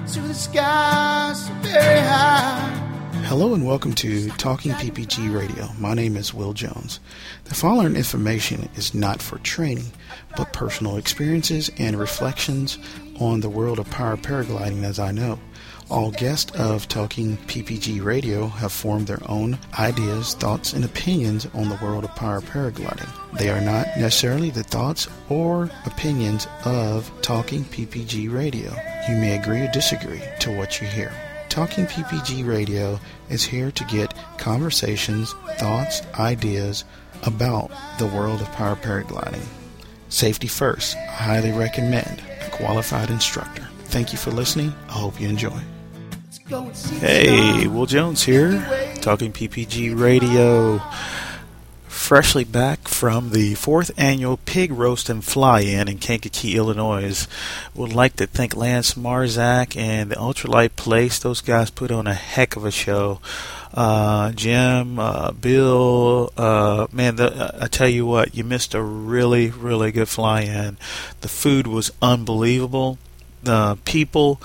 to the sky so very high. Hello and welcome to Talking PPG Radio. My name is Will Jones. The following information is not for training, but personal experiences and reflections on the world of power paragliding as I know. All guests of Talking PPG Radio have formed their own ideas, thoughts, and opinions on the world of power paragliding. They are not necessarily the thoughts or opinions of Talking PPG Radio. You may agree or disagree to what you hear. Talking PPG Radio is here to get conversations, thoughts, ideas about the world of power paragliding. Safety first. I highly recommend a qualified instructor. Thank you for listening. I hope you enjoy. Hey, Will Jones here, Talking PPG Radio. Freshly back from the 4th annual Pig Roast and Fly-In in Kankakee, Illinois. Would like to thank Lance Marzak and the Ultralight Place. Those guys put on a heck of a show. Jim, Bill, I tell you what, you missed a really, really good fly-in. The food was unbelievable. The people,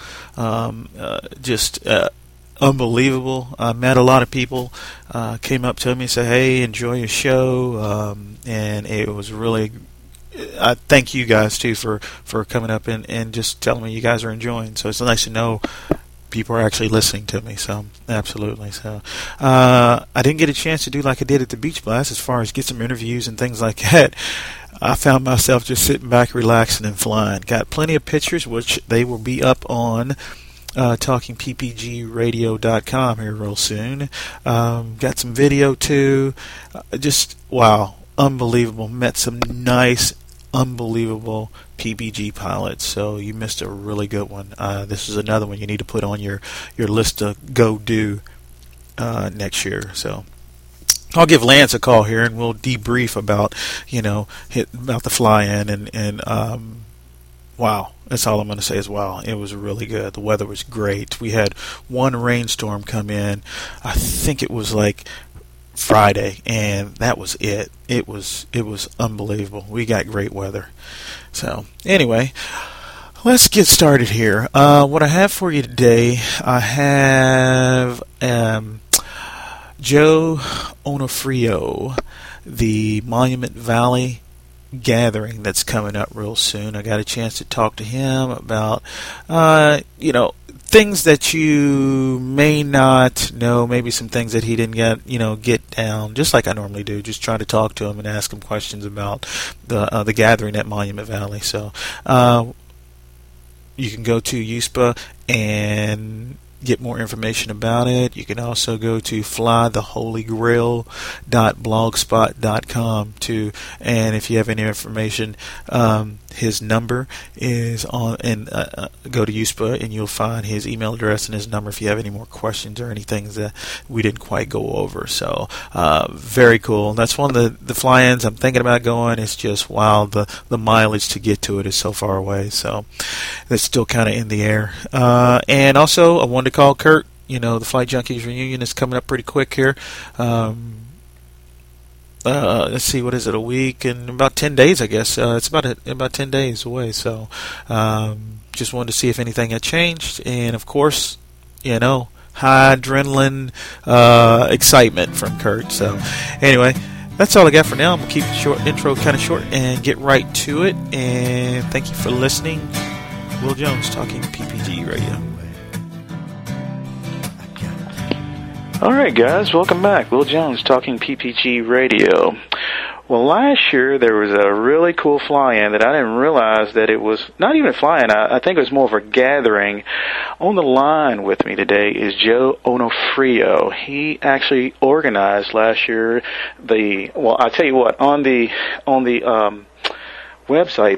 unbelievable. I met a lot of people, came up to me and said, hey, enjoy your show, and it was really, I thank you guys too for coming up and just telling me you guys are enjoying. So it's nice to know people are actually listening to me, so absolutely. So I didn't get a chance to do like I did at the Beach Blast as far as get some interviews and things like that. I found myself just sitting back, relaxing, and flying. Got plenty of pictures, which they will be up on TalkingPPGRadio.com here real soon. Got some video too. Just wow, unbelievable. Met some nice, unbelievable PPG pilots. So you missed a really good one. This is another one you need to put on your list to go do next year. So I'll give Lance a call here and we'll debrief about about the fly-in and wow. That's all I'm going to say is wow. It was really good. The weather was great. We had one rainstorm come in. I think it was like Friday, and that was it. It was unbelievable. We got great weather. So anyway, let's get started here. What I have for you today, I have Joe Onofrio, the Monument Valley gathering that's coming up real soon. I got a chance to talk to him about things that you may not know, maybe some things that he didn't get down, just like I normally do, just try to talk to him and ask him questions about the gathering at Monument Valley. So you can go to USPA and get more information about it. You can also go to flytheholygrail.blogspot.com too, and if you have any information, his number is on, and go to USPA and you'll find his email address and his number if you have any more questions or anything that we didn't quite go over. So very cool. That's one of the fly-ins I'm thinking about going. It's just wow, the mileage to get to it is so far away, so that's still kind of in the air. And also I wanted to call Kurt. The Flight Junkies reunion is coming up pretty quick here. Let's see, what is it, a week and about 10 days, I guess. It's about 10 days away, so just wanted to see if anything had changed. And, of course, high adrenaline excitement from Kurt. So, anyway, that's all I got for now. I'm going to keep the intro kind of short and get right to it. And thank you for listening. Will Jones, Talking PPG Radio. Alright guys, welcome back. Will Jones, Talking PPG Radio. Well, last year there was a really cool fly-in that I didn't realize that it was not even a fly-in. I think it was more of a gathering. On the line with me today is Joe Onofrio. He actually organized last year I tell you what, on the website,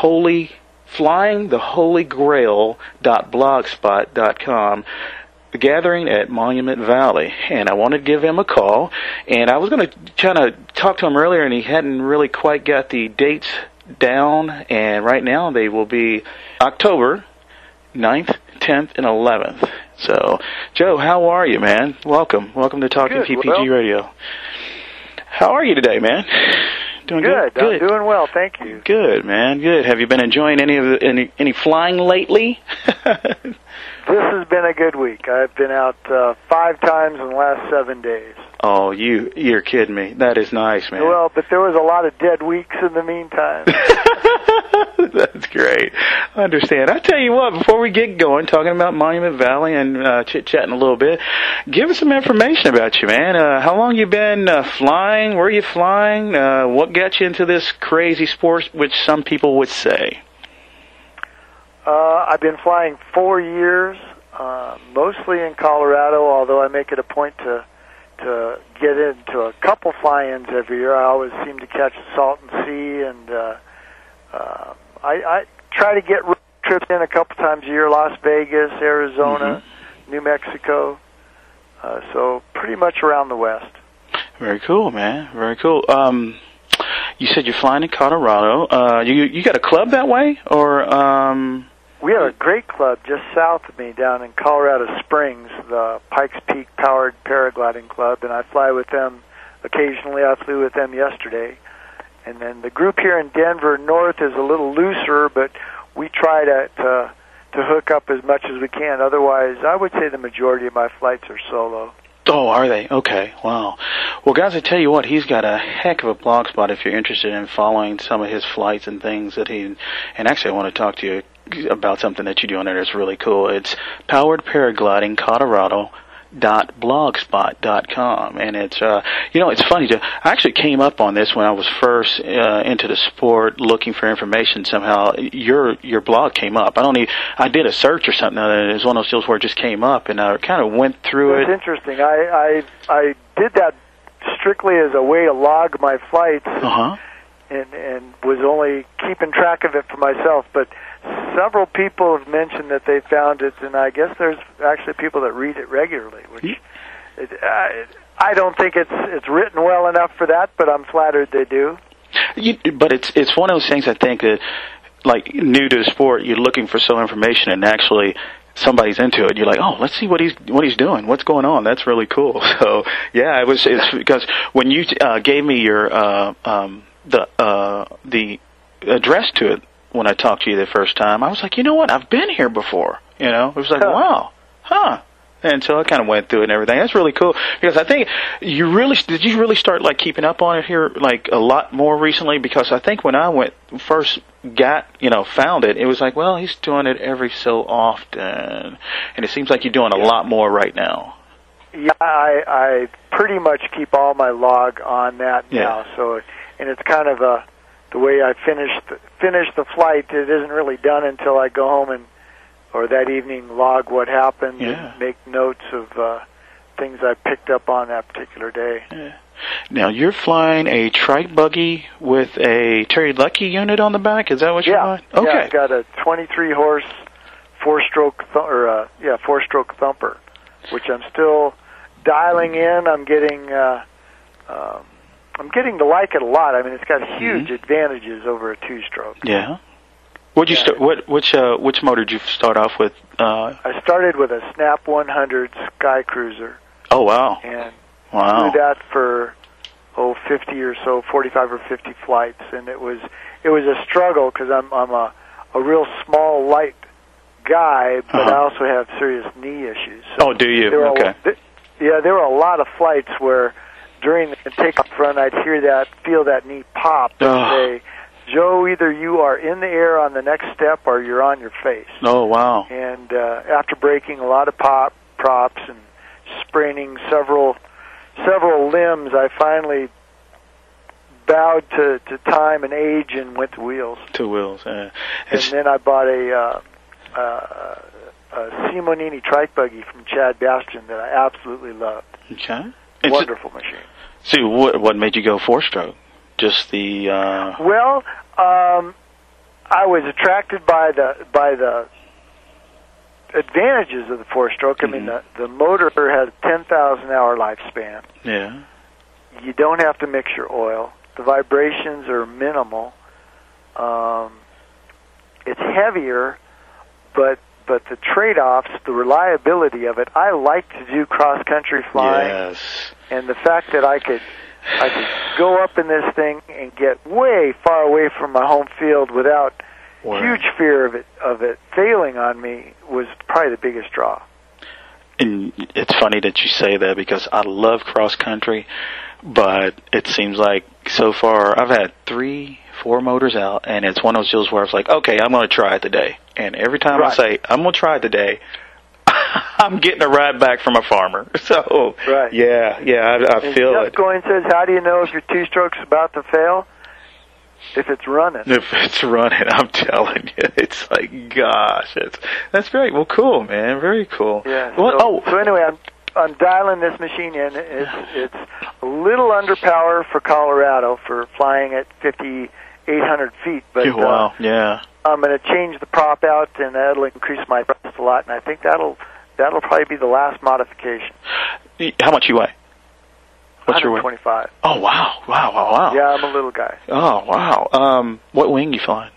flyingtheholygrail.blogspot.com, the gathering at Monument Valley, and I wanted to give him a call, and I was going to try to talk to him earlier, and he hadn't really quite got the dates down, and right now they will be October 9th, 10th, and 11th. So, Joe, how are you, man? Welcome to Talking PPG Radio. How are you today, man? Doing good. Good. I'm doing well, thank you. Good, man. Good. Have you been enjoying any flying lately? This has been a good week. I've been out 5 times in the last 7 days. Oh, you're kidding me. That is nice, man. Well, but there was a lot of dead weeks in the meantime. That's great. I understand. I tell you what, before we get going, talking about Monument Valley and chit-chatting a little bit, give us some information about you, man. How long you been flying? Where are you flying? What got you into this crazy sport, which some people would say? I've been flying 4 years, mostly in Colorado, although I make it a point to get into a couple fly-ins every year. I always seem to catch the Salton Sea, and I try to get road trips in a couple times a year, Las Vegas, Arizona, New Mexico, so pretty much around the West. Very cool, man. Very cool. You said you're flying in Colorado. You got a club that way, or? We have a great club just south of me down in Colorado Springs, the Pikes Peak Powered Paragliding Club, and I fly with them occasionally. I flew with them yesterday. And then the group here in Denver North is a little looser, but we try to hook up as much as we can. Otherwise, I would say the majority of my flights are solo. Oh, are they? Okay, wow. Well, guys, I tell you what, he's got a heck of a blog spot if you're interested in following some of his flights and things that he... And actually, I want to talk to you about something that you do on there that's really cool. It's Powered Paragliding Colorado .blogspot.com, and it's it's funny. I actually came up on this when I was first into the sport, looking for information. Somehow your blog came up. I did a search or something, and it was one of those deals where it just came up, and I kind of went through it. It's interesting. I did that strictly as a way to log my flights, and was only keeping track of it for myself, but several people have mentioned that they found it, and I guess there's actually people that read it regularly, which I don't think it's written well enough for that, but I'm flattered they do. But it's one of those things, I think, that, like, new to the sport, you're looking for some information, and actually somebody's into it. You're like, oh, let's see what he's doing. What's going on? That's really cool. So yeah, it's because when you gave me your the address to it. When I talked to you the first time, I was like, you know what? I've been here before. It was like, wow, And so I kind of went through it and everything. That's really cool because I think did you really start like keeping up on it here like a lot more recently? Because I think when I found it, it was like, well, he's doing it every so often, and it seems like you're doing a lot more right now. Yeah, I pretty much keep all my log on that now. So, and it's kind of the way I finish the flight. It isn't really done until I go home or that evening log what happened and make notes of things I picked up on that particular day. Yeah. Now, you're flying a trike buggy with a Terry Lucky unit on the back? Is that what you're flying? Okay. Yeah, I've got a 23-horse four-stroke thumper, which I'm still dialing in. I'm getting to like it a lot. I mean, it's got huge advantages over a two-stroke. Yeah. Which motor did you start off with? I started with a Snap 100 Sky Cruiser. Oh, wow. And flew that for 50 or so, 45 or 50 flights, and it was a struggle because I'm a real small, light guy, but I also have serious knee issues. So do you? Okay. There were a lot of flights where during the takeoff run, I'd feel that knee pop and say, Joe, either you are in the air on the next step or you're on your face. Oh, wow. And after breaking a lot of props and spraining several limbs, I finally bowed to time and age and went to wheels. To wheels, And then I bought a Simonini trike buggy from Chad Bastian that I absolutely loved. Okay. Wonderful machine. See, what made you go four-stroke? Just the... Well, I was attracted by the advantages of the four-stroke. I mean, the motor has 10,000-hour lifespan. Yeah. You don't have to mix your oil. The vibrations are minimal. It's heavier, but the trade-offs, the reliability of it, I like to do cross-country flying. Yes. And the fact that I could I could go up in this thing and get way far away from my home field without huge fear of it failing on me was probably the biggest draw. And it's funny that you say that because I love cross country, but it seems like so far I've had 3-4 motors out, and it's one of those deals where I was like, okay, I'm going to try it today. And every time I say, I'm going to try it today, I'm getting a ride back from a farmer. So, yeah, I feel Jeff it. Goins says, how do you know if your two-stroke's about to fail? If it's running. If it's running, I'm telling you. It's like, gosh, that's great. Well, cool, man. Very cool. Yeah. Well, so anyway, I'm dialing this machine in. It's a little under power for Colorado for flying at 5,800 feet. But, wow, yeah. I'm going to change the prop out, and that'll increase my thrust a lot, and I think that'll probably be the last modification. How much you weigh? What's your weight? 125. Oh, wow. Yeah, I'm a little guy. Oh, wow. What wing you flying?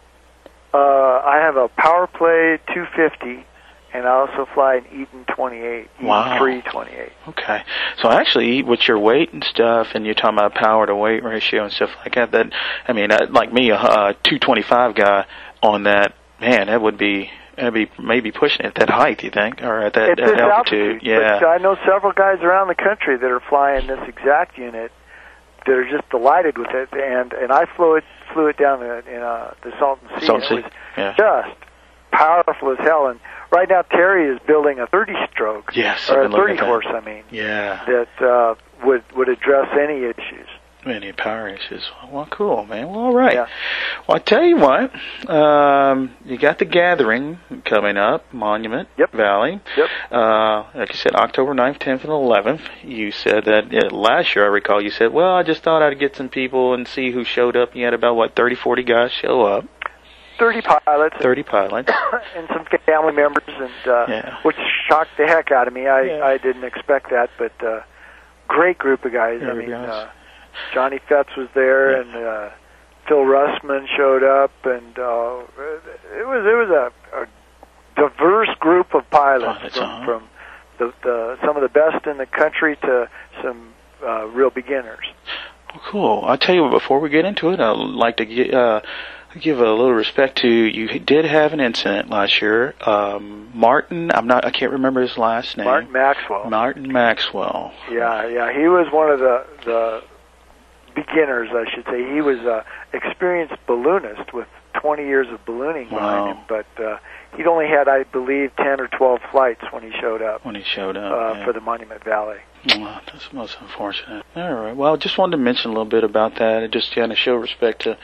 I have a Power Play 250, and I also fly an Eaton 28, Eaton 328. Okay. So actually, with your weight and stuff, and you're talking about power to weight ratio and stuff like that, I mean, like me, a 225 guy on that, man, that'd be maybe pushing it at that height, you think, or at that altitude. Yeah. But I know several guys around the country that are flying this exact unit that are just delighted with it, and I flew it down in the Salton Sea. It was just powerful as hell. And right now, Terry is building a 30-stroke, or a 30-horse, I mean, that would address any issues. Any power issues. Well, cool, man. Well, all right. Yeah. Well, I tell you what, you got the gathering coming up, Monument Valley. Yep. Like you said, October 9th, 10th, and 11th. You said that last year, I recall, you said, well, I just thought I'd get some people and see who showed up. You had about, 30, 40 guys show up. 30 pilots. 30 pilots. And some family members, and which shocked the heck out of me. I didn't expect that, but great group of guys. Very nice. Johnny Fetz was there, and Phil Russman showed up, and it was a diverse group of pilots from some of the best in the country to some real beginners. Well, cool. I'll tell you what, before we get into it, I'd like to give a little respect to, you did have an incident last year. Martin, I can't remember his last name. Martin Maxwell. Martin Maxwell. Yeah, he was one of the beginners, I should say. He was an experienced balloonist with 20 years of ballooning behind him, but he'd only had, I believe, 10 or 12 flights when he showed up. For the Monument Valley. Well, that's most unfortunate. All right. Well, I just wanted to mention a little bit about that. It just kind of show respect to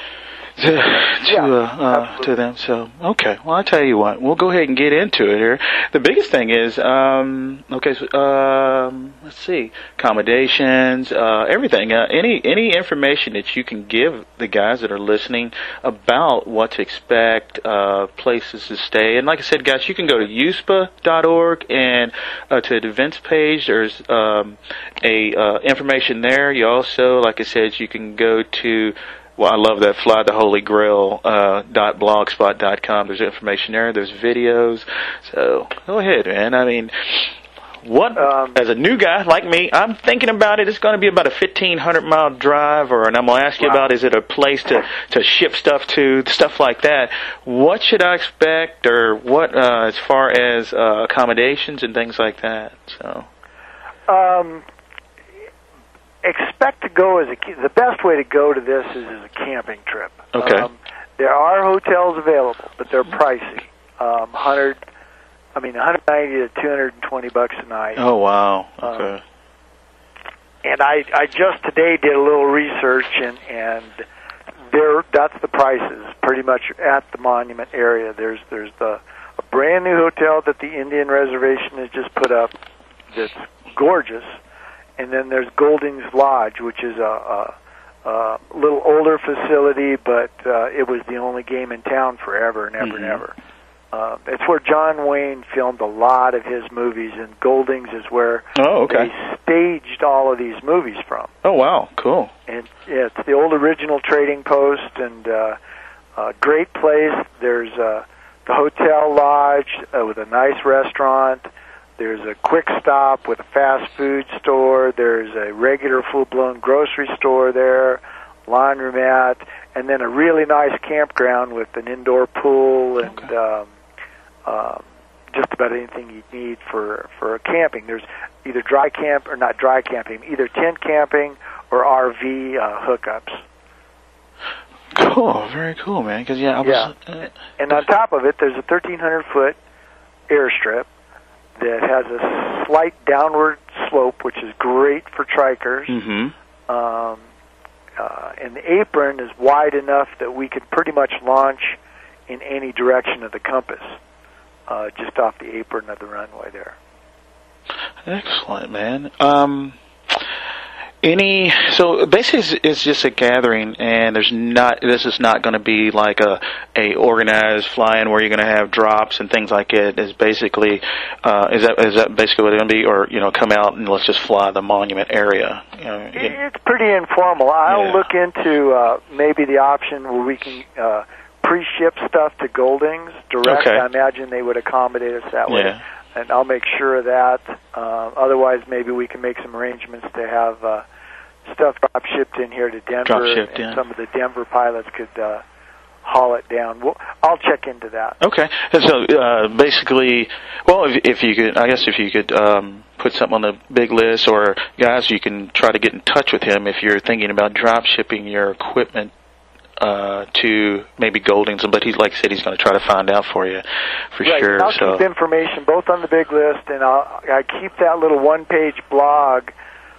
them. So, okay. Well, I'll tell you what. We'll go ahead and get into it here. The biggest thing is, let's see, accommodations, everything. Any information that you can give the guys that are listening about what to expect, places to stay. And like I said, guys, you can go to USPA.org and to the events page. There's information there. You also, like I said, you can go to, well, I love that, flytheholygrail.blogspot.com. There's information there. There's videos. So go ahead, man. I mean, as a new guy like me, I'm thinking about it. It's going to be about a 1,500-mile drive, and I'm going to ask you about, is it a place to ship stuff to, stuff like that. What should I expect, or what as far as accommodations and things like that? So. Expect to go the best way to go to this is as a camping trip. Okay. There are hotels available, but they're pricey. 190 to 220 bucks a night. Oh wow. Okay. And I just today did a little research, and that's the prices pretty much at the Monument area. There's a brand new hotel that the Indian Reservation has just put up that's gorgeous. And then there's Golding's Lodge, which is a little older facility, but it was the only game in town forever and ever and ever. It's where John Wayne filmed a lot of his movies, and Golding's is where they staged all of these movies from. Oh, wow, cool. And it's the old original trading post, and a great place. There's the hotel lodge with a nice restaurant. There's a quick stop with a fast food store. There's a regular full-blown grocery store there, laundromat, and then a really nice campground with an indoor pool and just about anything you need for camping. There's either dry camp or not dry camping, either tent camping or RV hookups. Cool, very cool, man. Because and on top of it, there's a 1,300-foot airstrip that has a slight downward slope, which is great for trikers. Mm-hmm. And the apron is wide enough that we could pretty much launch in any direction of the compass, just off the apron of the runway there. Excellent, man. So basically it's just a gathering, and this is not going to be like a organized fly-in where you're going to have drops and things like it. Is basically is that basically what it's going to be, or come out and let's just fly the monument area? It's pretty informal. I'll look into maybe the option where we can pre-ship stuff to Goldings direct. Okay. I imagine they would accommodate us that way. Yeah. And I'll make sure of that. Otherwise, maybe we can make some arrangements to have stuff drop shipped in here to Denver, and some of the Denver pilots could haul it down. I'll check into that. Okay. So basically, well, if you could put something on the big list, or guys, you can try to get in touch with him if you're thinking about drop shipping your equipment to maybe Goldings, but he's like I said, he's going to try to find out for you for sure. And I'll keep information both on the big list, and I keep that little one-page blog,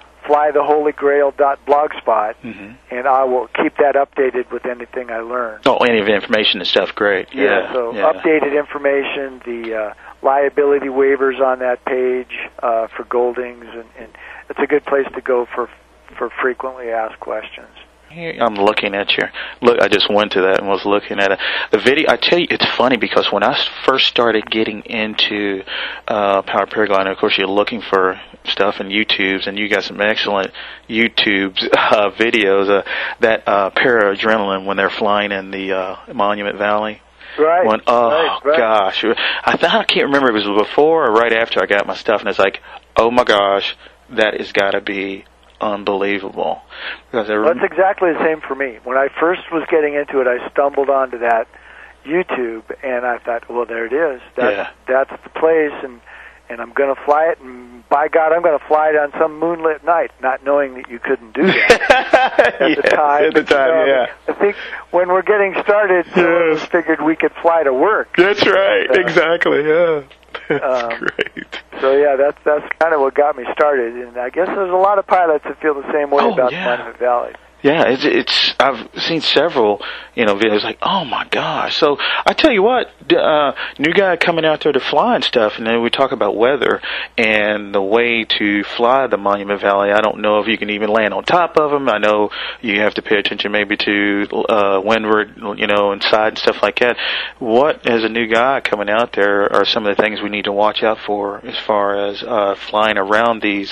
flytheholygrail.blogspot, and I will keep that updated with anything I learn. Oh, any of the information and stuff, great. Updated information, the liability waivers on that page for Goldings, and it's a good place to go for frequently asked questions. I'm looking at I just went to that and was looking at the video. I tell you, it's funny because when I first started getting into power paragliding, of course, you're looking for stuff in YouTubes, and you got some excellent YouTube videos. That para-adrenaline when they're flying in the Monument Valley. Right. Gosh. I can't remember if it was before or right after I got my stuff, and it's like, oh my gosh, that has got to be unbelievable. That's exactly the same for me. When I first was getting into it, I stumbled onto that YouTube, and I thought, well, there it is. That's the place, and I'm going to fly it, and by God, I'm going to fly it on some moonlit night, not knowing that you couldn't do that at the time. I think when we're getting started, we figured we could fly to work. That's right. Exactly. Yeah. That's great. So that's kind of what got me started, and I guess there's a lot of pilots that feel the same way about Monument Valley. Yeah, it's I've seen several, videos like, oh my gosh. So I tell you what, new guy coming out there to fly and stuff, and then we talk about weather and the way to fly the Monument Valley. I don't know if you can even land on top of them. I know you have to pay attention maybe to windward, and side and stuff like that. What, as a new guy coming out there, are some of the things we need to watch out for as far as flying around these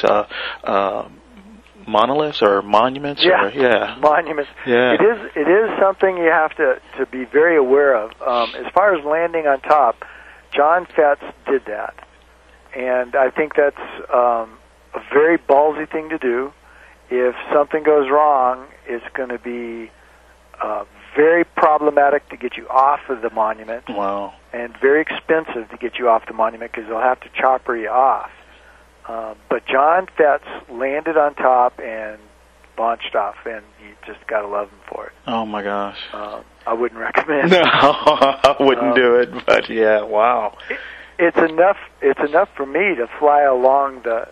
monoliths or monuments? Monuments. Yeah. It is something you have to be very aware of. As far as landing on top, John Fetz did that, and I think that's a very ballsy thing to do. If something goes wrong, it's going to be very problematic to get you off of the monument. Wow. And very expensive to get you off the monument because they'll have to chopper you off. But John Fetz landed on top and launched off, and you just got to love him for it. Oh my gosh! I wouldn't recommend. No, I wouldn't do it. But yeah, wow! It's enough. It's enough for me to fly along the,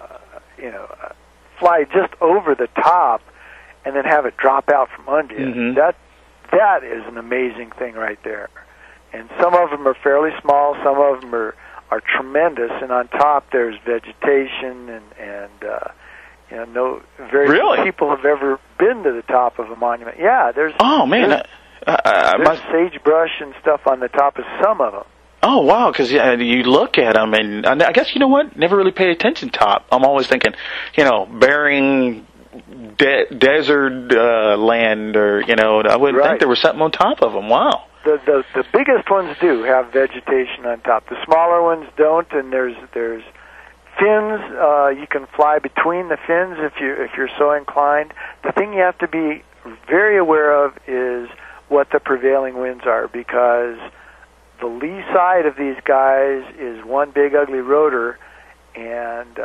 fly just over the top, and then have it drop out from under you. Mm-hmm. That is an amazing thing right there. And some of them are fairly small. Some of them are tremendous, and on top there's vegetation and no very few people have ever been to the top of a monument. Yeah, there's there's sagebrush and stuff on the top of some of them. Oh wow, because you look at them, and I guess you know what? Never really paid attention. Top. I'm always thinking, Bering desert land, or I wouldn't think there was something on top of them. Wow. The biggest ones do have vegetation on top. The smaller ones don't, and there's fins, you can fly between the fins if you're so inclined. The thing you have to be very aware of is what the prevailing winds are, because the lee side of these guys is one big ugly rotor, and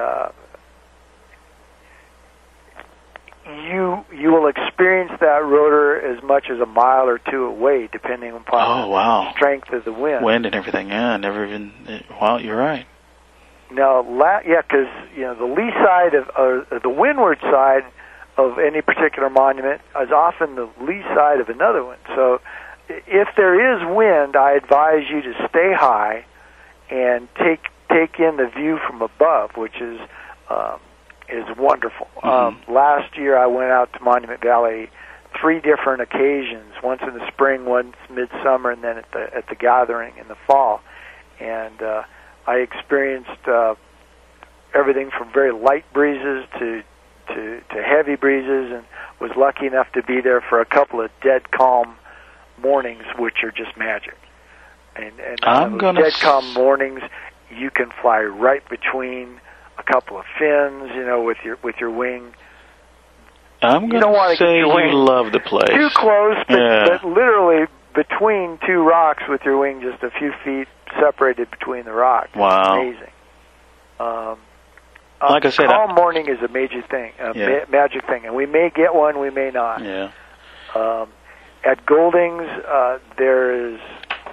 you will experience that rotor as much as a mile or two away, depending upon the strength of the wind. Wind and everything. Yeah, never even. Well, you're right. Now, because the lee side of the windward side of any particular monument is often the lee side of another one. So, if there is wind, I advise you to stay high and take in the view from above, which is wonderful. Mm-hmm. Last year, I went out to Monument Valley 3 different occasions. Once in the spring, once midsummer, and then at the gathering in the fall. And I experienced everything from very light breezes to heavy breezes, and was lucky enough to be there for a couple of dead calm mornings, which are just magic. And dead calm mornings, you can fly right between a couple of fins, with your wing. I'm going to say you love the place. Too close, but literally between 2 rocks with your wing just a few feet separated between the rocks. Wow. It's amazing. Like I said, calm morning is a major thing, magic thing, and we may get one, we may not. Yeah. At Goldings, there is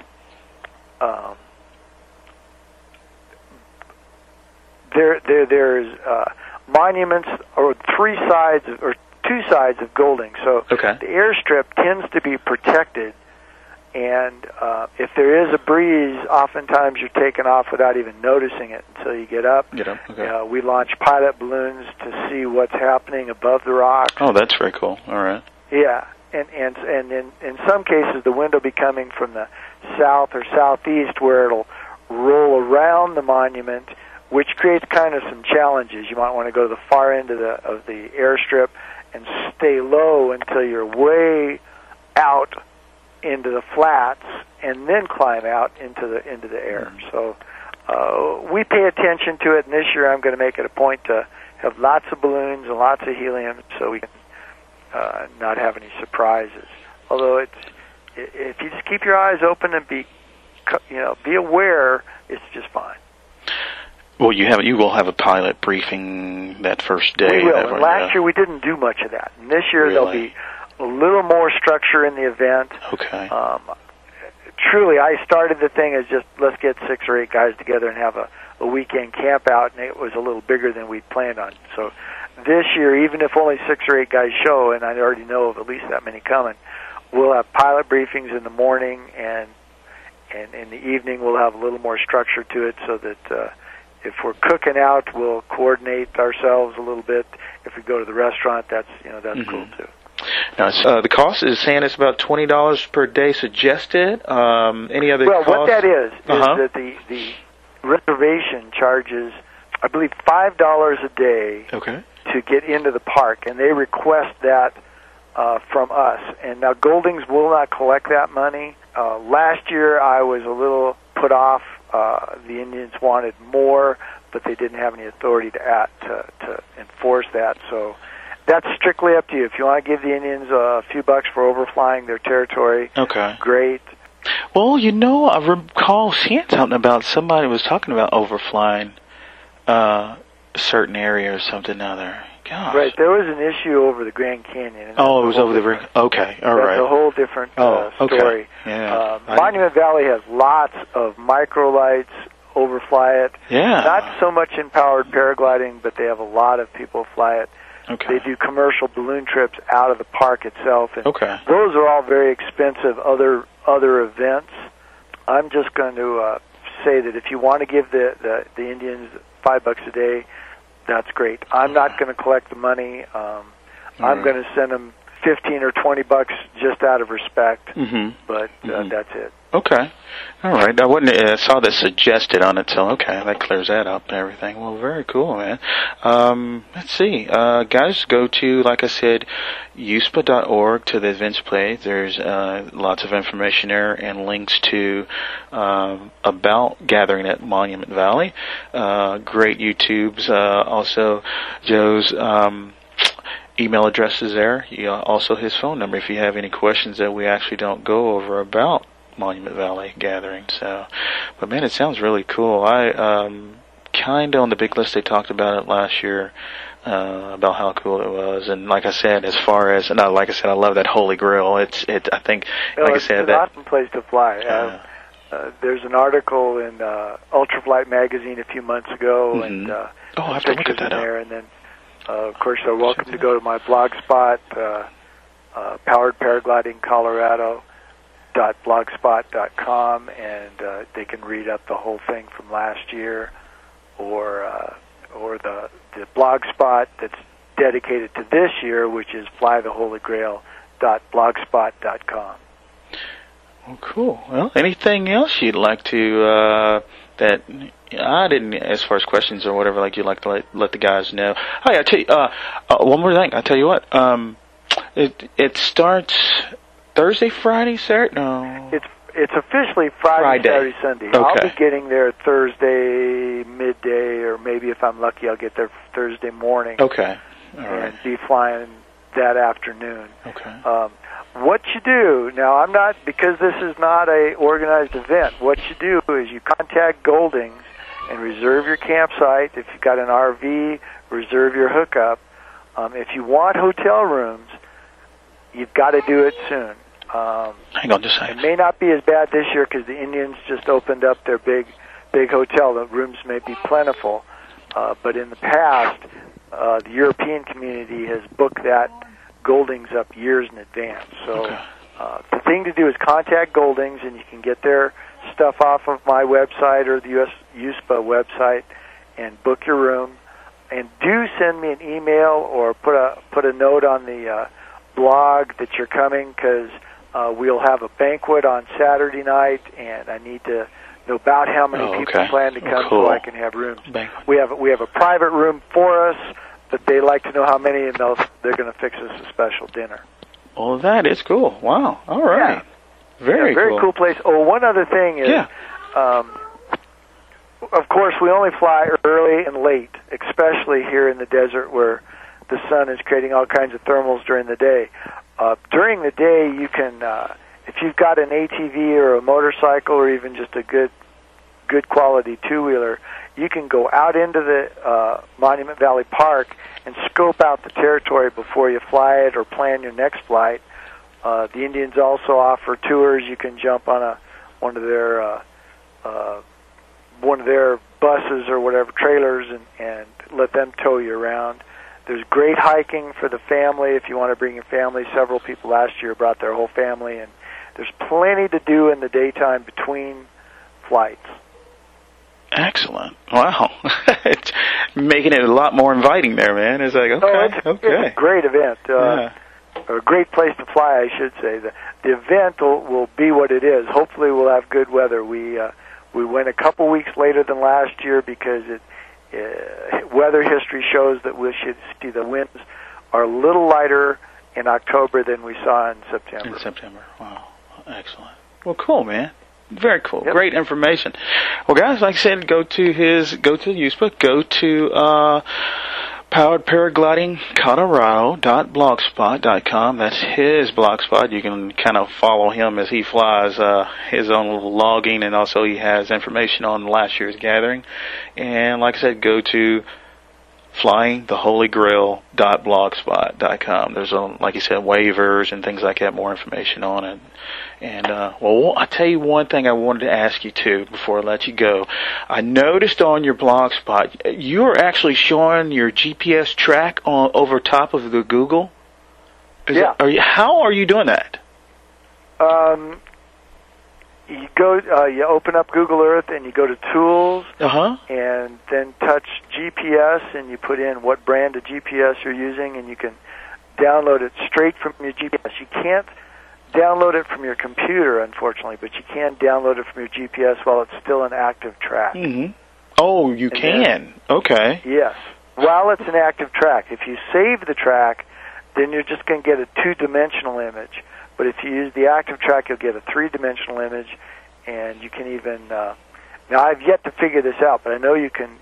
there's monuments, or 3 sides or 2 sides of Goldings. So the airstrip tends to be protected. And if there is a breeze, oftentimes you're taken off without even noticing it until you get up. Okay. We launch pilot balloons to see what's happening above the rocks. Oh, that's very cool. All right. Yeah, and in some cases the wind will be coming from the south or southeast, where it'll roll around the monument, which creates kind of some challenges. You might want to go to the far end of the airstrip and stay low until you're way out into the flats, and then climb out into the air. So we pay attention to it, and this year I'm going to make it a point to have lots of balloons and lots of helium, so we can not have any surprises. Although if you just keep your eyes open and be aware, it's just fine. Well, you will have a pilot briefing that first day. We will. And last year we didn't do much of that, and this year there'll be a little more structure in the event. Okay. Truly, I started the thing as just, let's get 6 or 8 guys together and have a weekend camp out, and it was a little bigger than we'd planned on. So this year, even if only 6 or 8 guys show, and I already know of at least that many coming, we'll have pilot briefings in the morning, and in the evening we'll have a little more structure to it, so that if we're cooking out, we'll coordinate ourselves a little bit. If we go to the restaurant, that's cool too. Now, the cost is saying it's about $20 per day suggested. Any other costs? What that is that the reservation charges, I believe, $5 a day to get into the park, and they request that from us. And now Goldings will not collect that money. Last year I was a little put off. The Indians wanted more, but they didn't have any authority to enforce that. So that's strictly up to you. If you want to give the Indians a few bucks for overflying their territory, great. Well, I recall seeing something about somebody was talking about overflying a certain area or something other. Gosh. Right, there was an issue over the Grand Canyon. It was over the okay, all right. That's a whole different story. Yeah. Monument Valley has lots of microlights, overfly it. Yeah. Not so much in powered paragliding, but they have a lot of people fly it. Okay. They do commercial balloon trips out of the park itself, and those are all very expensive other events. I'm just going to say that if you want to give the Indians $5 a day, that's great. I'm not going to collect the money. I'm going to send them $15 or $20 just out of respect, but that's it. Okay. All right. I saw that suggested on it, so okay, that clears that up and everything. Well, very cool, man. Let's see. Guys, go to, like I said, USPA.org to the events page. There's lots of information there and links to about gathering at Monument Valley. Great YouTubes. Also, Joe's email address is there. Also his phone number if you have any questions that we actually don't go over about Monument Valley gathering. So, but man, it sounds really cool. I kind of on the big list they talked about it last year about how cool it was, and like I said, as far as like I said, I love that Holy Grail. I think like I said, it's an awesome place to fly. There's an article in Ultraflight magazine a few months ago, and I have to look at that there, and then of course they're welcome to go to my blog spot, Powered Paragliding Colorado. .blogspot.com, and they can read up the whole thing from last year, or the blog spot that's dedicated to this year, which is flytheholygrail.blogspot.com. Well, cool. Well, anything else you'd like to that I didn't, as far as questions or whatever, like you'd like to let the guys know? Oh yeah, I tell you one more thing. I tell you what, it starts Thursday, Friday, Saturday? No. It's officially Friday, Saturday, Sunday. Okay. I'll be getting there Thursday midday, or maybe if I'm lucky, I'll get there Thursday morning. Okay. All right. And be flying that afternoon. Okay. What you do, now I'm not, because this is not a organized event, what you do is you contact Goldings and reserve your campsite. If you've got an RV, reserve your hookup. If you want hotel rooms, you've got to do it soon. Hang on just a second. It may not be as bad this year because the Indians just opened up their big hotel. The rooms may be plentiful, but in the past, the European community has booked that Goldings up years in advance. So the thing to do is contact Goldings, and you can get their stuff off of my website or the USPA website and book your room. And do send me an email or put a note on the blog that you're coming, because we'll have a banquet on Saturday night, and I need to know about how many people plan to come so I can have rooms. Banquet. We have a private room for us, but they like to know how many, and they're going to fix us a special dinner. Oh, that is cool. Wow. All right. Yeah. Very cool place. Oh, one other thing is, of course, we only fly early and late, especially here in the desert where the sun is creating all kinds of thermals during the day. During the day, you can, if you've got an ATV or a motorcycle or even just a good quality two-wheeler, you can go out into the Monument Valley Park and scope out the territory before you fly it or plan your next flight. The Indians also offer tours. You can jump on one of their buses or whatever, trailers, and let them tow you around. There's great hiking for the family if you want to bring your family. Several people last year brought their whole family, and there's plenty to do in the daytime between flights. Excellent. Wow. It's making it a lot more inviting there, man. It's like, It's a great event. A great place to fly, I should say. The event will be what it is. Hopefully we'll have good weather. We went a couple weeks later than last year because weather history shows that we should see the winds are a little lighter in October than we saw in September. In September. Wow. Excellent. Well, cool, man. Very cool. Yep. Great information. Well, guys, like I said, go to USPA, go to Powered Paragliding Colorado.blogspot.com. That's his blogspot. You can kind of follow him as he flies his own little logging, and also he has information on last year's gathering. And like I said, go to flyingtheholygrail.blogspot.com. There's, like you said, waivers and things like that, more information on it. And, well, I'll tell you one thing I wanted to ask you, too, before I let you go. I noticed on your blog spot, you're actually showing your GPS track over top of the Google. How are you doing that? You go, you open up Google Earth and you go to Tools, and then touch GPS, and you put in what brand of GPS you're using, and you can download it straight from your GPS. You can't download it from your computer, unfortunately, but you can download it from your GPS while it's still an active track. Mm-hmm. Oh, you can. Okay. Yes. While it's an active track. If you save the track, then you're just going to get a two-dimensional image. But if you use the active track, you'll get a three-dimensional image, and you can even... now, I've yet to figure this out, but I know you can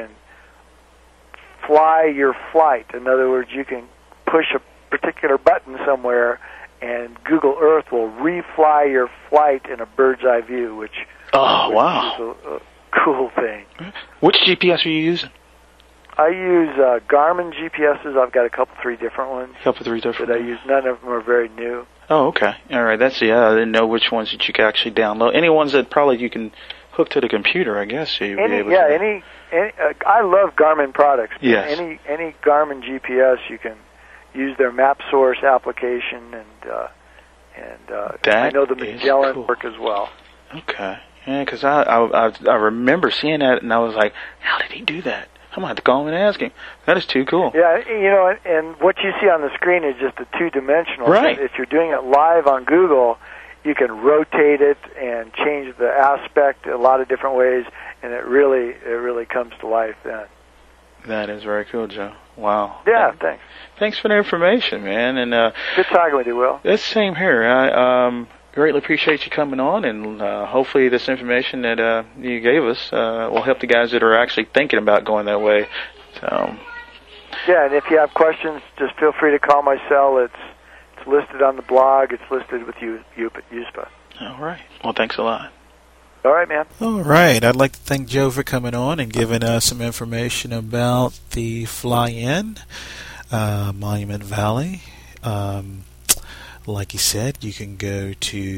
fly your flight. In other words, you can push a particular button somewhere, and Google Earth will refly your flight in a bird's eye view, which is a cool thing. Which GPS are you using? I use Garmin GPSs. I've got three different ones. That I use. None of them are very new. Oh, okay. All right. That's I didn't know which ones that you could actually download. Any ones that probably you can hook to the computer, I guess. So you'd be able to. I love Garmin products. Yes. Any Garmin GPS, you can use their MapSource application, and I know the Magellan work as well. Okay. Yeah, because I remember seeing that, and I was like, how did he do that? I'm going to have to call him and ask him. That is too cool. Yeah, and what you see on the screen is just a two-dimensional. Right. If you're doing it live on Google, you can rotate it and change the aspect a lot of different ways, and it really comes to life then. That is very cool, Joe. Wow. Yeah, thanks. Thanks for the information, man. And good talking with you, Will. It's the same here. I greatly appreciate you coming on, and hopefully this information that you gave us will help the guys that are actually thinking about going that way. So. Yeah, and if you have questions, just feel free to call my cell. It's listed on the blog. It's listed with USPA. All right. Well, thanks a lot. All right, man. All right. I'd like to thank Joe for coming on and giving us some information about the fly-in, Monument Valley. Like he said, you can go to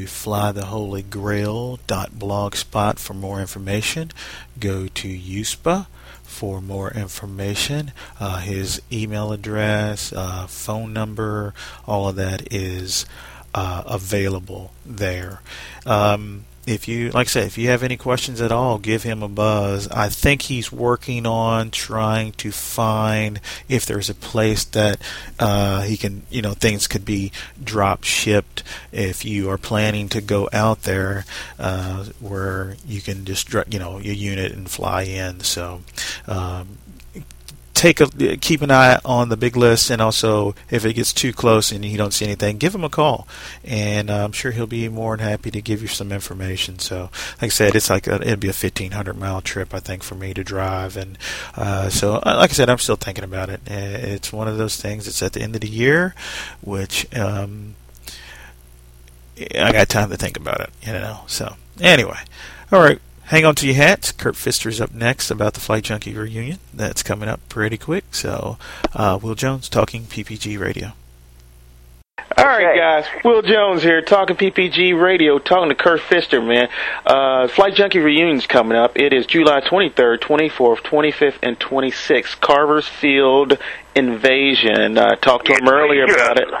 flytheholygrail.blogspot for more information. Go to USPA for more information. His email address, phone number, all of that is available there. If you have any questions at all, give him a buzz. I think he's working on trying to find if there's a place that he can, things could be drop shipped if you are planning to go out there, where you can just, your unit and fly in. So, keep an eye on the big list, and also if it gets too close and you don't see anything, give him a call, and I'm sure he'll be more than happy to give you some information. So, like I said, it'd be a 1,500-mile trip, I think, for me to drive, and so like I said, I'm still thinking about it. It's one of those things. It's at the end of the year, which I got time to think about it, So, anyway, all right. Hang on to your hats. Kurt Pfister's up next about the Flight Junkie reunion. That's coming up pretty quick. So, Will Jones, Talking PPG Radio. All right, guys. Will Jones here, Talking PPG Radio, talking to Kurt Pfister, man. Flight Junkie reunion's coming up. It is July 23rd, 24th, 25th, and 26th. Carver's Field Invasion. Talked to him earlier about it.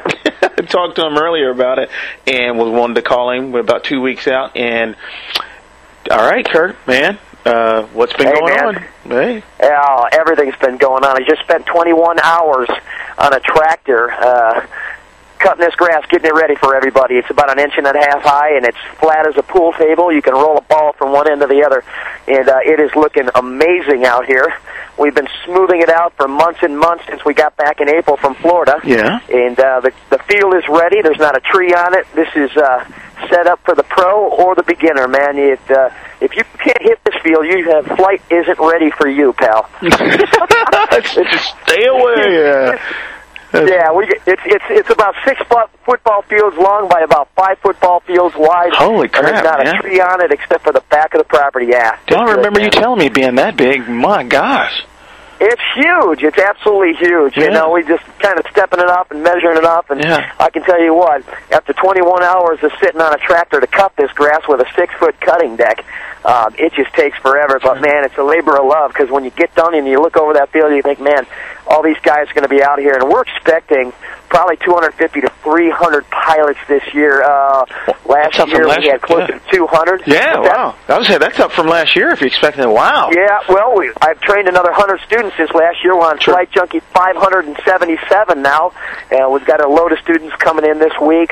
And wanted to call him. We're about 2 weeks out, and all right, Kurt, man, what's been going on? Hey. Everything's been going on. I just spent 21 hours on a tractor cutting this grass, getting it ready for everybody. It's about 1.5 inches high, and it's flat as a pool table. You can roll a ball from one end to the other, and it is looking amazing out here. We've been smoothing it out for months and months since we got back in April from Florida. Yeah. And the field is ready. There's not a tree on it. This is set up for the pro or the beginner, man. If you can't hit this field, flight isn't ready for you, pal. Just stay away. Yeah, it's about 6 football fields long by about 5 football fields wide. Holy crap, and there's not a tree on it except for the back of the property. Yeah. Don't remember you telling me being that big. My gosh. It's huge. It's absolutely huge. Yeah. We just kind of stepping it up and measuring it up. And I can tell you what, after 21 hours of sitting on a tractor to cut this grass with a 6-foot cutting deck, it just takes forever. But, man, it's a labor of love, because when you get done and you look over that field, you think, man, all these guys are going to be out here. And we're expecting probably 250 to 300 pilots this year. Last year we had close to 200. Yeah, wow. I was saying that's up from last year if you're expecting it. Wow. Yeah, well, I've trained another 100 students since last year. We're on Flight Junkie 577 now. And we've got a load of students coming in this week.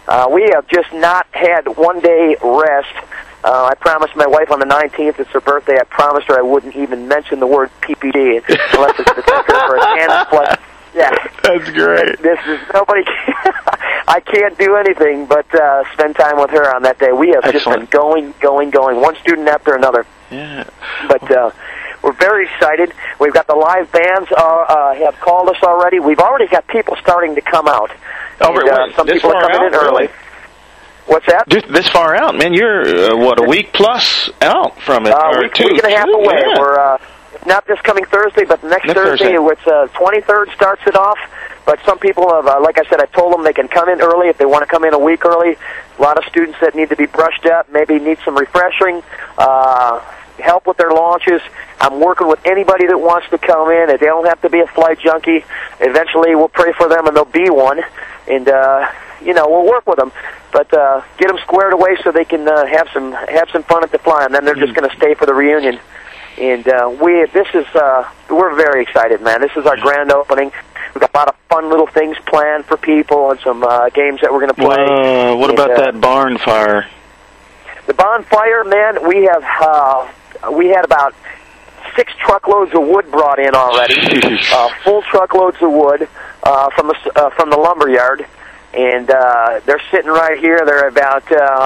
We have just not had one day rest. I promised my wife on the 19th, it's her birthday, I promised her I wouldn't even mention the word PPG unless it's to take her for a dance. But, yeah. That's great. This is nobody. I can't do anything but spend time with her on that day. We have just been going, one student after another. Yeah. But we're very excited. We've got the live bands have called us already. We've already got people starting to come out. Oh, and, some people are coming in early. What's that? This far out, man. You're, a week plus out from it? Or week and a half away. Yeah. We're not this coming Thursday, but next Thursday, which 23rd starts it off. But some people have, like I said, I told them they can come in early if they want to come in a week early. A lot of students that need to be brushed up, maybe need some refreshing, help with their launches. I'm working with anybody that wants to come in. They don't have to be a flight junkie. Eventually, we'll pray for them, and they'll be one. And we'll work with them, but get them squared away so they can have some fun at the fly, and then they're just going to stay for the reunion. And we're very excited, man. This is our grand opening. We've got a lot of fun little things planned for people and some games that we're going to play. What about that barn fire? The bonfire, man, we had about 6 truckloads of wood brought in already. Full truckloads of wood from the lumber yard, and they're sitting right here. They're about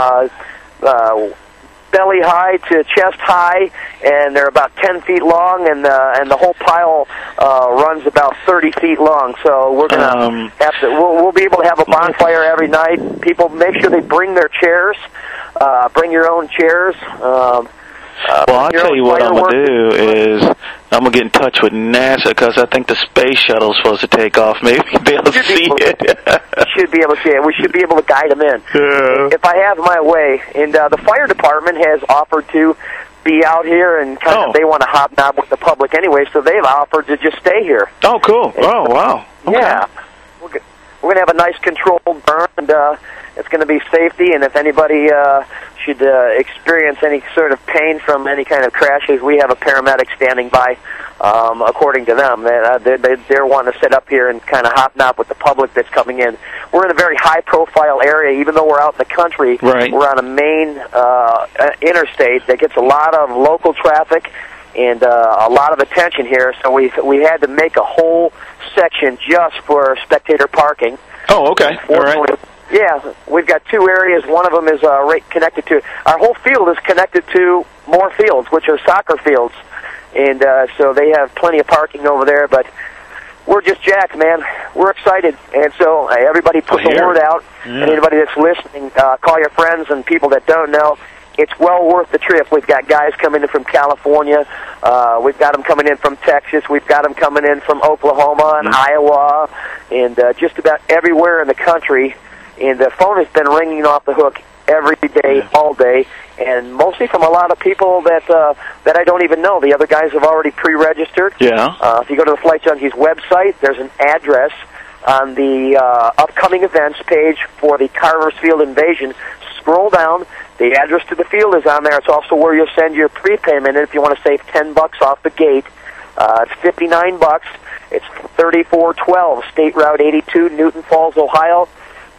belly high to chest high, and they're about 10 feet long, and the whole pile runs about 30 feet long. So we're gonna we'll be able to have a bonfire every night. People, make sure they bring their chairs. Bring your own chairs. Well, I'll tell you what I'm going to do is I'm going to get in touch with NASA because I think the space shuttle is supposed to take off. Maybe be able to see it. Should be able to see it. We should be able to guide them in. Yeah. If I have my way. And the fire department has offered to be out here, and they want to hobnob with the public anyway, so they've offered to just stay here. Oh, cool. Oh, wow. Okay. Yeah. We're going to have a nice controlled burn, and it's going to be safety, and if anybody should experience any sort of pain from any kind of crashes, we have a paramedic standing by, according to them. They're wanting to sit up here and kind of hobnob with the public that's coming in. We're in a very high-profile area, even though we're out in the country. Right. We're on a main interstate that gets a lot of local traffic and a lot of attention here, so we had to make a whole section just for spectator parking. Oh, okay. All right. Yeah, we've got 2 areas. One of them is connected to... Our whole field is connected to more fields, which are soccer fields. And so they have plenty of parking over there, but we're just jacked, man. We're excited. And so everybody put the word out. Yeah. And anybody that's listening, call your friends and people that don't know. It's well worth the trip. We've got guys coming in from California. We've got them coming in from Texas. We've got them coming in from Oklahoma and Iowa and just about everywhere in the country. And the phone has been ringing off the hook every day, all day, and mostly from a lot of people that I don't even know. The other guys have already pre-registered. Yeah. If you go to the Flight Junkies website, there's an address on the upcoming events page for the Carver's Field Invasion. Scroll down. The address to the field is on there. It's also where you'll send your prepayment in if you want to save $10 off the gate. It's $59. It's 3412 State Route 82, Newton Falls, Ohio.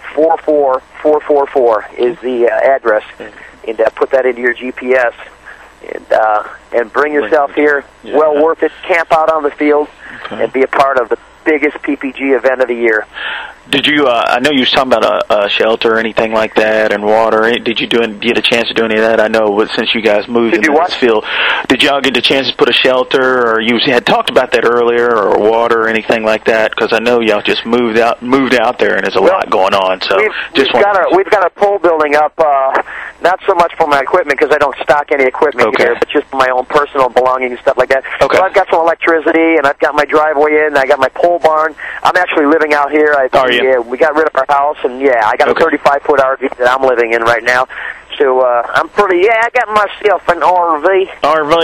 44444 is the address, and put that into your GPS, and bring yourself here. Yeah. Well worth it. Camp out on the field and be a part of the biggest PPG event of the year. Did you? I know you were talking about a shelter or anything like that, and water. Did you get a chance to do any of that? I know since you guys moved into this field, did y'all get a chance to put a shelter, or you had talked about that earlier, or water or anything like that? Because I know y'all just moved out there, and there's a lot going on. So we've got a pole building up. Not so much for my equipment because I don't stock any equipment here, but just for my own personal belongings and stuff like that. Okay. So I've got some electricity, and I've got my driveway in. I got my pole barn. I'm actually living out here. Yeah, we got rid of our house, and I got a 35-foot RV that I'm living in right now. So I'm pretty. I got myself an RV.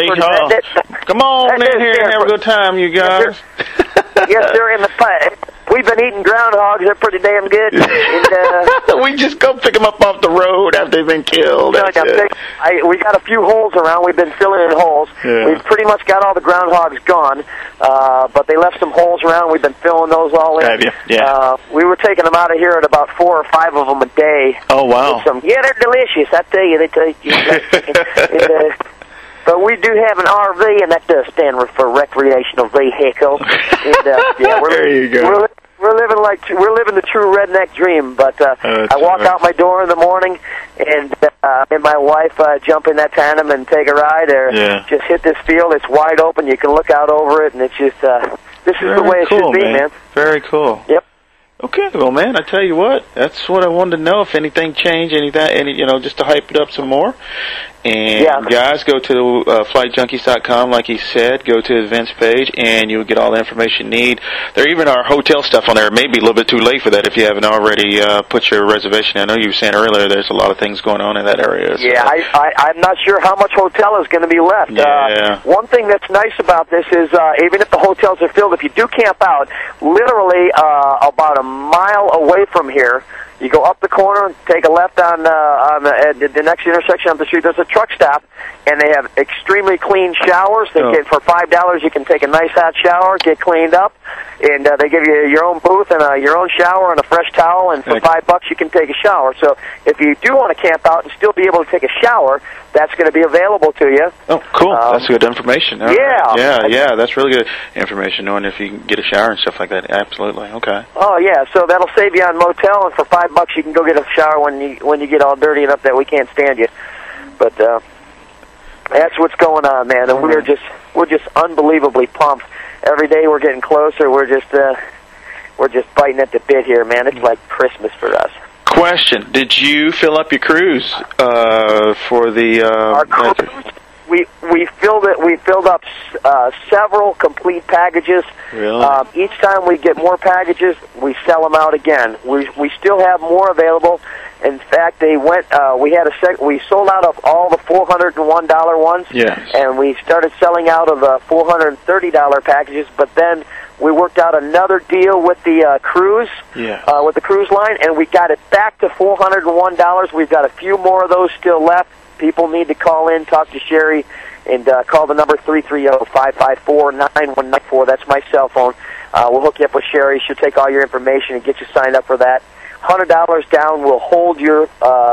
Come on in here and have a good time, you guys. Yes, sir. We've been eating groundhogs. They're pretty damn good. And, we just go pick them up off the road after they've been killed. We got a few holes around. We've been filling in holes. Yeah. We've pretty much got all the groundhogs gone, but they left some holes around. We've been filling those all in. Have you? Yeah. We were taking them out of here at about 4 or 5 of them a day. Oh, wow. They're delicious. I tell you, they taste and, but we do have an RV, and that does stand for recreational vehicle. And, there you go. We're living the true redneck dream. But I walk out my door in the morning, and my wife jump in that tandem and take a ride, or just hit this field. It's wide open. You can look out over it, and it's just this is the way it should be, man. Very cool. Yep. Okay, well, man, I tell you what, that's what I wanted to know. If anything changed, just to hype it up some more. And guys, go to flightjunkies.com, like he said. Go to the events page, and you'll get all the information you need. There even are hotel stuff on there. It may be a little bit too late for that if you haven't already put your reservation in. I know you were saying earlier there's a lot of things going on in that area. So. Yeah, I'm not sure how much hotel is going to be left. Yeah. One thing that's nice about this is even if the hotels are filled, if you do camp out, literally about a mile away from here, you go up the corner, take a left on the next intersection of the street. There's a truck stop, and they have extremely clean showers. They get for $5 you can take a nice hot shower, get cleaned up, and they give you your own booth and your own shower and a fresh towel. And for $5 you can take a shower. So if you do want to camp out and still be able to take a shower, that's going to be available to you. Oh, cool! That's good information. Yeah, that's really good information. Knowing if you can get a shower and stuff like that. Absolutely. Okay. Oh yeah, so that'll save you on motel, and for $5 you can go get a shower when you get all dirty enough that we can't stand you. But that's what's going on, man. And we're just unbelievably pumped. Every day we're getting closer. We're just biting at the bit here, man. It's like Christmas for us. Question: did you fill up your cruise for the? Our cruise, we filled it. We filled up several complete paggages. Really? Each time we get more packages, we sell them out again. We still have more available. In fact, they went. We sold out of all the $401 ones. Yes. And we started selling out of the $430 packages. But then we worked out another deal with the cruise. Yeah. With the cruise line, and we got it back to $401. We've got a few more of those still left. People need to call in, talk to Sherry, and call the number 330-554-9194. That's my cell phone. We'll hook you up with Sherry. She'll take all your information and get you signed up for that. $100 down will hold your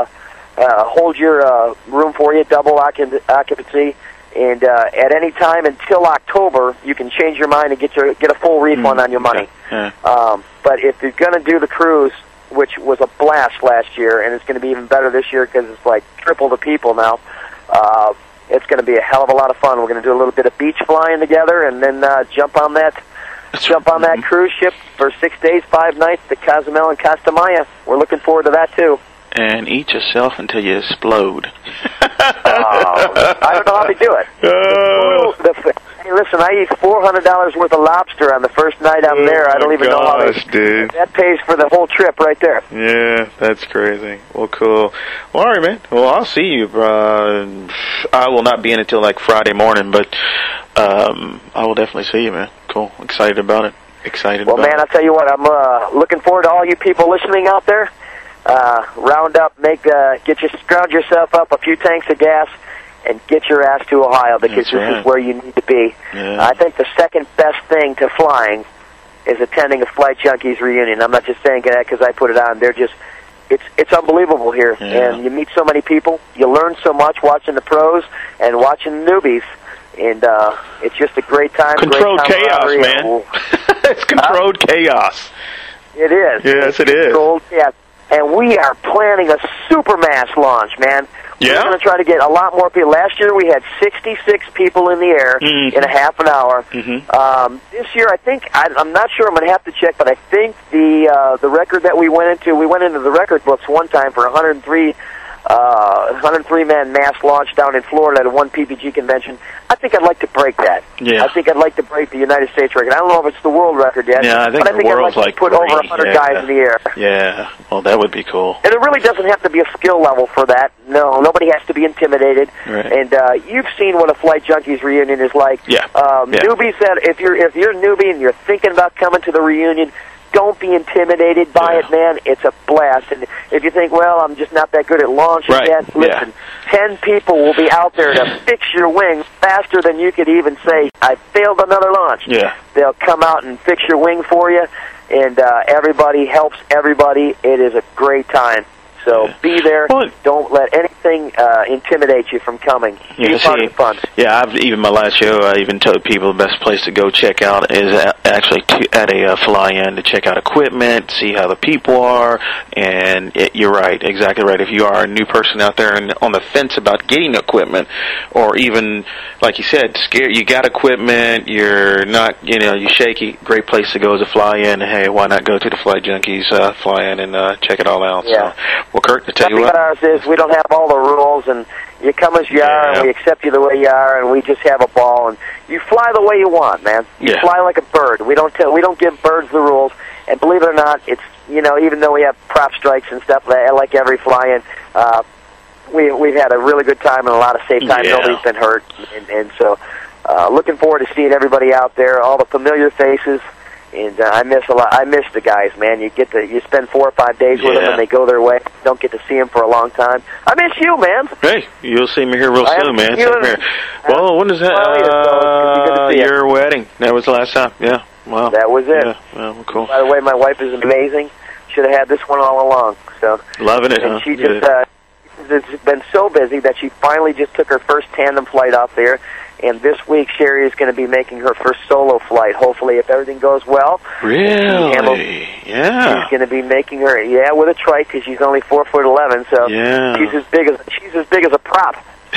room for you, double occupancy. And at any time until October, you can change your mind and get a full refund on your money. Yeah. But if you're going to do the cruise, which was a blast last year, and it's going to be even better this year because it's like triple the people now. It's going to be a hell of a lot of fun. We're going to do a little bit of beach flying together, and then jump on that cruise ship for 6 days, 5 nights to Cozumel and Costa Maya. We're looking forward to that too. And eat yourself until you explode. I don't know how they do it. Hey, listen, I eat $400 worth of lobster on the first night I'm there. I don't even know how they... Dude. That pays for the whole trip right there. Yeah, that's crazy. Well, cool. Well, all right, man. Well, I'll see you. I will not be in until like Friday morning, but I will definitely see you, man. Cool. Excited about it. Well, man, I'll tell you what. I'm looking forward to all you people listening out there. Round up, ground yourself up a few tanks of gas, and get your ass to Ohio, because this is where you need to be. Yeah. I think the second best thing to flying is attending a Flight Junkies reunion. I'm not just saying that because I put it on. It's unbelievable here, and you meet so many people. You learn so much watching the pros and watching the newbies, and it's just a great time. Controlled chaos, man. It's controlled chaos. It is. Yes, it is. Controlled chaos. And we are planning a supermass launch, man. Yeah? We're going to try to get a lot more people. Last year we had 66 people in the air in a half an hour. Mm-hmm. This year, I think, I'm not sure, I'm going to have to check, but I think the record that we went into the record books one time for 103-man mass launch down in Florida at one PPG convention. I think I'd like to break that. Yeah. I think I'd like to break the United States record. I don't know if it's the world record yet, yeah, but I think I'd like to put over 100 guys in the air. Yeah, well, that would be cool. And it really doesn't have to be a skill level for that. No, nobody has to be intimidated. Right. And you've seen what a Flight Junkies reunion is like. Yeah. Newbies, if you're a newbie and you're thinking about coming to the reunion, don't be intimidated by it, man. It's a blast. And if you think, well, I'm just not that good at launching yet, listen, 10 people will be out there to fix your wing faster than you could even say, I failed another launch. Yeah. They'll come out and fix your wing for you, and everybody helps everybody. It is a great time. So be there. Don't let anything intimidate you from coming. Be part of the fun. Yeah, even my last show, I even told people the best place to go check out is actually at a fly-in to check out equipment, see how the people are, and you're right, exactly right. If you are a new person out there and on the fence about getting equipment, or even, like you said, scared, you got equipment, you're not, you're shaky, great place to go is a fly-in. Hey, why not go to the Fly Junkies fly-in and check it all out? Yeah. So, well, Kurt, to tell you what, ours is we don't have all the rules, and you come as you are, and we accept you the way you are, and we just have a ball, and you fly the way you want, man. You fly like a bird. We don't give birds the rules, and believe it or not, it's even though we have prop strikes and stuff like every fly-in, we've had a really good time and a lot of safe time. Nobody's been hurt, and so looking forward to seeing everybody out there, all the familiar faces. And I miss a lot. I miss the guys, man. You spend 4 or 5 days with them, and they go their way. Don't get to see them for a long time. I miss you, man. Hey, you'll see me here real soon, man. Same here. Well, when is that? Your wedding. That was the last time. Yeah. Wow. That was it. Yeah. Well, cool. By the way, my wife is amazing. Should have had this one all along. So loving it. And she just has been so busy that she finally just took her first tandem flight out there. And this week, Sherry is going to be making her first solo flight, hopefully, if everything goes well. Really? Yeah. She's going to be making her, with a trike, because she's only 4'11", so she's as big as a prop.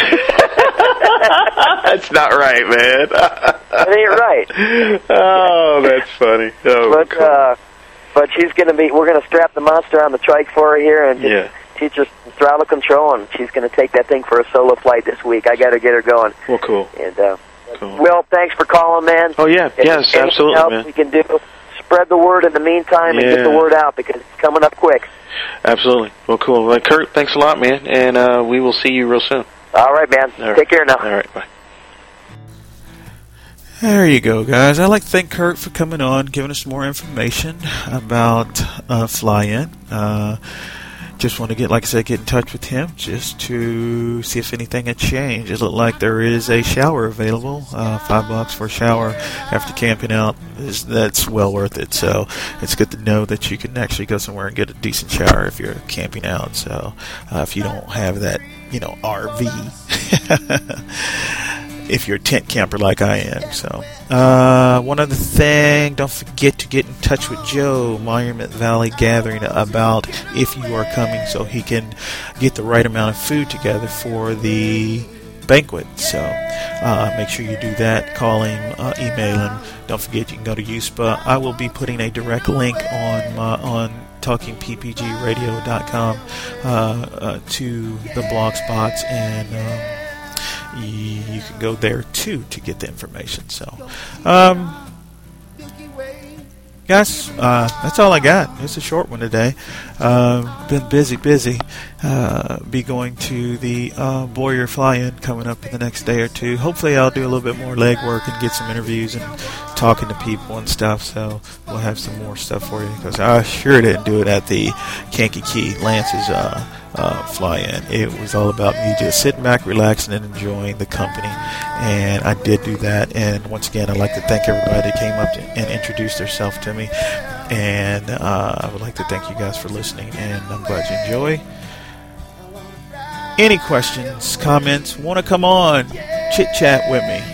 That's not right, man. It ain't right. Oh, that's funny. Oh, cool. But she's going to be, we're going to strap the monster on the trike for her here and just teach her throttle control, and she's going to take that thing for a solo flight this week. I got to get her going. Well, cool. And Will, thanks for calling, man. Oh yeah, yes, absolutely, else man. We can do, spread the word in the meantime and get the word out because it's coming up quick. Absolutely. Well, cool. Well, Kurt, thanks a lot, man, and we will see you real soon. All right, man. Take care now. All right, bye. There you go, guys. I'd like to thank Kurt for coming on, giving us more information about fly-in. Just want to get in touch with him just to see if anything had changed. It looked like there is a shower available, $5 for a shower after camping out. That's well worth it. So it's good to know that you can actually go somewhere and get a decent shower if you're camping out. So if you don't have that, RV. If you're a tent camper like I am. So, one other thing, don't forget to get in touch with Joe, Monument Valley Gathering, about if you are coming so he can get the right amount of food together for the banquet. So, make sure you do that. Call him, email him. Don't forget you can go to USPA. I will be putting a direct link on TalkingPPGRadio.com to the blog spots, and you can go there too to get the information. So, guys, that's all I got. It's a short one today. Been busy. Be going to the Boyer fly-in coming up in the next day or two. Hopefully I'll do a little bit more legwork and get some interviews and talking to people and stuff, so we'll have some more stuff for you, because I sure didn't do it at the Kankakee Lance's fly-in. It was all about me just sitting back, relaxing, and enjoying the company, and I did do that. And once again, I'd like to thank everybody that came up and introduced themselves to me, and I would like to thank you guys for listening, and I'm glad you enjoy. Any questions, comments, want to come on, chit-chat with me,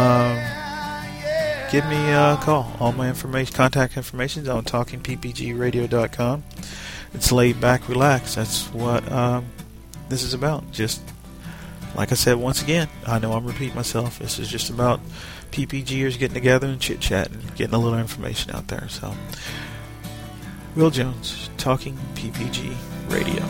give me a call. All my contact information is on TalkingPPGRadio.com. It's laid back, relax. That's what this is about. Just like I said once again, I know I'm repeating myself. This is just about PPGers getting together and chit-chatting, getting a little information out there. So, Will Jones, Talking PPG Radio.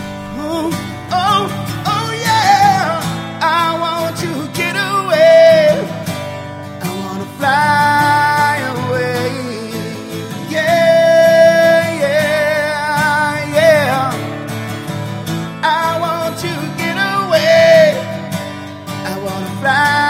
Oh yeah, I want to get away. I want to fly away. Yeah. I want to get away. I want to fly